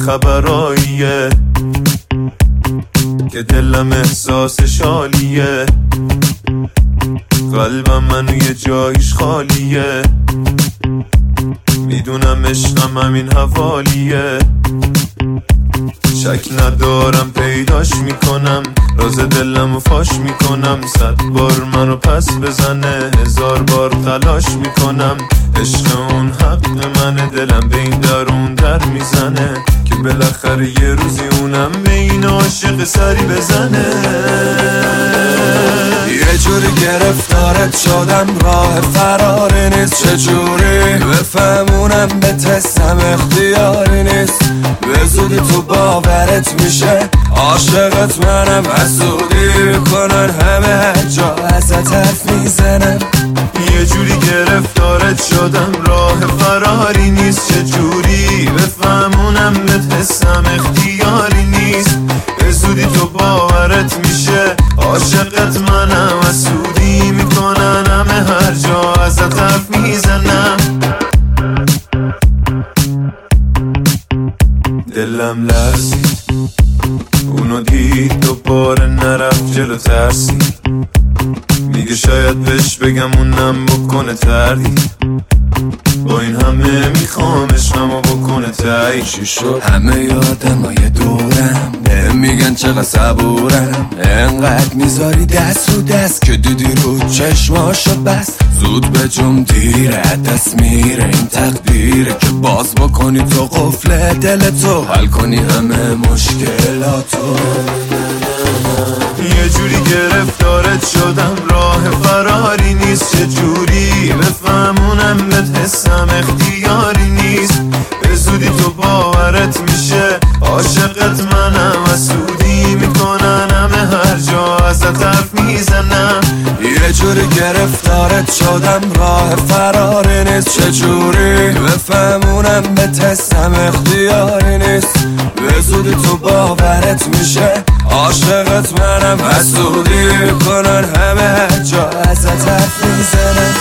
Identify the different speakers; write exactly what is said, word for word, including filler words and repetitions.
Speaker 1: خبراییه که دلم احساس شالیه، قلبم منو یه جایش خالیه، میدونم عشقم همین حوالیه، شک ندارم پیداش میکنم، راز دلمو فاش میکنم، صد بار منو پس بزنه هزار بار تلاش میکنم، عشق اون حق منه، دلم به این درون در میزنه که بالاخره یه روزی اونم به این عاشق سری بزنه.
Speaker 2: یه جوری گرفتارت شدم راه فراری نیست، چجوری بفهمونم به تستم اختیاری نیست، به زودی تو باورت میشه عاشقت منم، حسودی میکنن همه هر جا ازت حرف میزنم.
Speaker 1: یه جوری گرفتارت شدم راه فراری نیست، چجوری بفهمونم به تستم اختیاری نیست، به زودی تو باورت میشه عاشقت منم، حسودی میکنن همه هر جا ازت حرف میزنم. دلم لرزید اونو دید دوباره نرفت جلو ترسید، میگه شاید بهش بگم اونم بکنه تردید، با این همه میخوامش اما بکنه تایی.
Speaker 2: چی شد؟ همه یادم های دورم میگن چقدر صبورم، انقدر میذاری دست رو دست که دیدی رو چشماشو بس، زود به جم دیره دست میره این تقدیره که باز بکنی تو قفل دل تو، حل کنی همه مشکلاتو.
Speaker 1: یه جوری گرفتارت شدم راه فراری نیست، چه جوری بفهمونم به حسم اختیاری نیست، به زودی تو باورت میشه عاشقت منم، حسودی میکنن همه هر جا ازت حرف میزنم.
Speaker 2: یه جوری گرفتارت شدم راه فراری نیست، چه جوری بفهمونم به تستم اختیاری نیست، به زودی تو باورت میشه عاشقت منم، حسودی میکنن همه هر جا ازت حرف میزنم.